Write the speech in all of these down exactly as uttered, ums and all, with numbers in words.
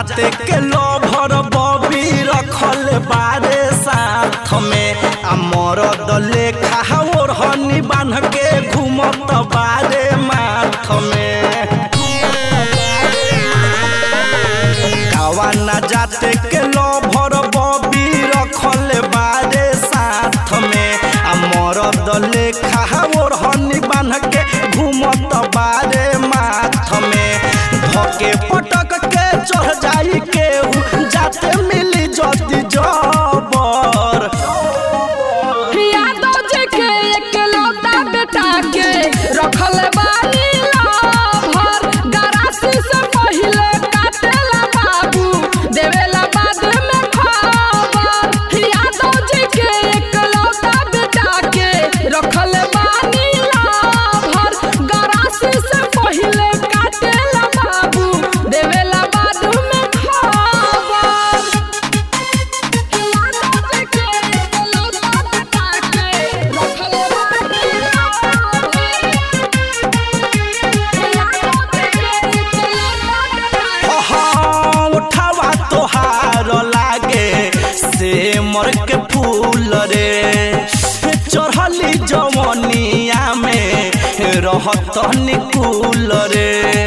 जाते के लोभर बबी रखल बारे साथ में आ मरद लेखा ओढ़नी बांध के घूमत बारे माथ में गावा ना जाते के लोभर बबी रखल बारे साथ में आ मरद लेखा ओढ़नी बांध के घूमत बारे माथ में धके पटक के चढ़ जाई केहू जाते मिली जदी जबर यादव जी के एकलौता बेटा के रखल बानी लाभर गरासी से पहिले काटेला बाबू देवेला बाद में खबर यादव जी के एकलौता बेटा के रखल बानी लाभर गरासी से पहिले काटेला बाबू देवेला बाद में खबर यादव जी के एकलौता बेटा के रखल बानी लाभर यादव जी के एकलौता बेटा हाँ उठावा तोहार लागे से मर के फूल रे चढ़ली जवनिया में रहत निकुल रे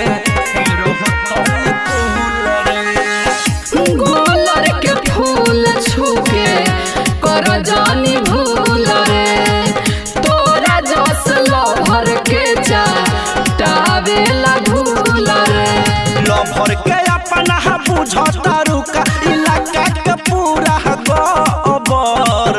गोलर के फूल छूके कर जानी भूल रे तोरा जस लभर के जा टावेला भूल रे लभर के अपना बुझता रुका इलाका के पूरा गबर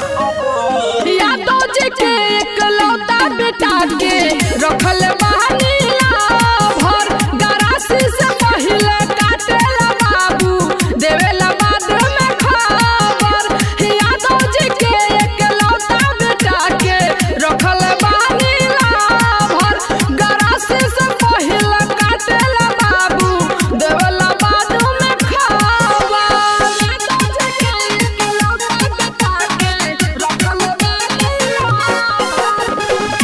यादव जी के एकलौता बेटा के रखल बानी लाभर गरासी से पहिले काटेला बाबू देवेला बाद में खबर यादव जी के एकलौता बेटा के रखल बानी लाभर गरासी से पहिले काटेला बाबू देवेला बाद में खबर यादव जी के एकलौता बेटा के रखल बानी लाभर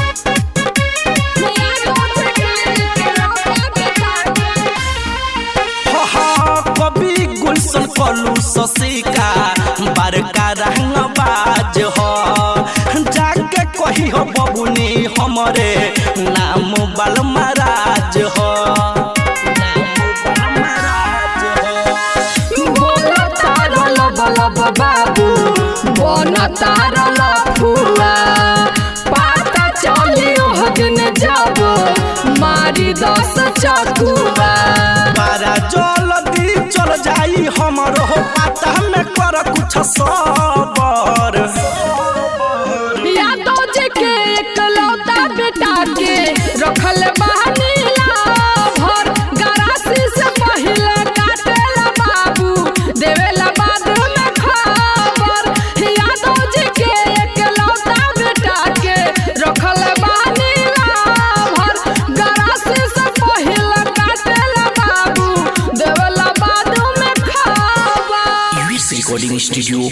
यादव जी के एकलौता बेटा के हाँ कभी गुलशन कलू शशिका बड़का रंग बाज हो जाके कही हो बबुनी हमरे नाम बाल महाराज हो बोला तारा लब लब बाबू बोना तारा लफुआ पाता चली ओह दिन जब मारी दस चकुआ बारा जल्दी चल जाई हमरो पता में कर कुछ सबर यादव जी के एकलौता बेटा के रखल बानी लाभर गरासी से पहिले काटेला बाबू देवेला बाद में खबर यादव जी के एकलौता बेटा के रखल बानी लाभर गरासी से पहिले काटेला बाबू देवेला बाद में खबर यूएस रिकॉर्डिंग स्टूडियो